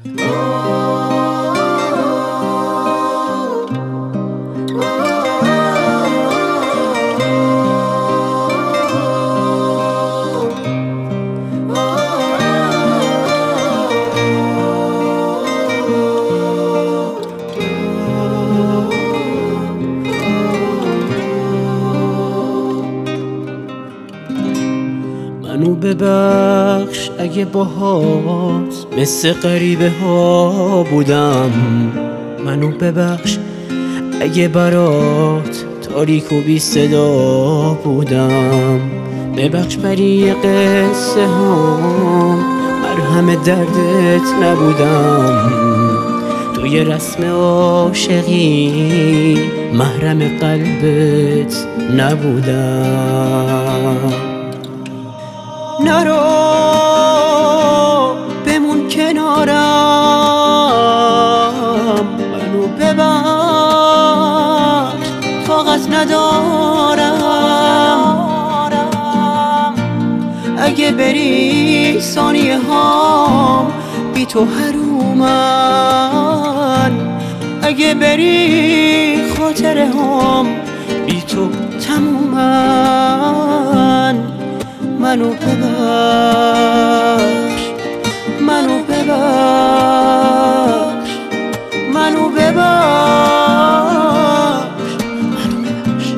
منو ببخش اگه باهات مثل غریبه ها بودم. منو ببخش اگه برات تاریک و بی صدا بودم. ببخش برای قصه هام مرهم دردت نبودم. توی رسم عاشقی محرم قلبت نبودم. نرو بمون کنارم، منو ببخش طاقت ندارم. اگه بری ثانیه هام بی تو حرومن، اگه بری خاطره هام بی تو تمومن. منو ببخش، منو ببخش، منو ببخش، منو ببخش.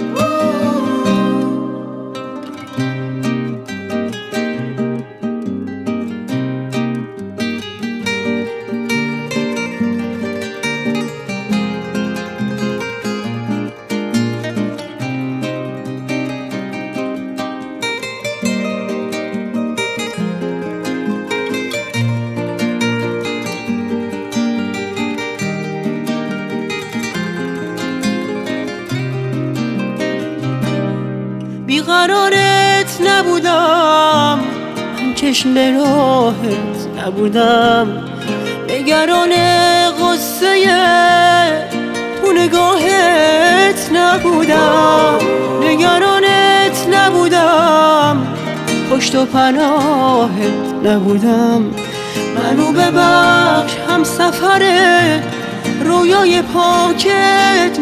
بیقرارت نبودم، من چشم به راهت نبودم. نگران غصه تو نگاهت نبودم. نگرانت نبودم، پشت و پناهت نبودم. منو ببخش هم سفر رویای پاکت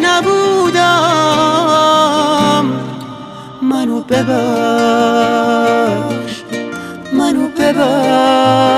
نبودم. منو ببخش، منو ببخش.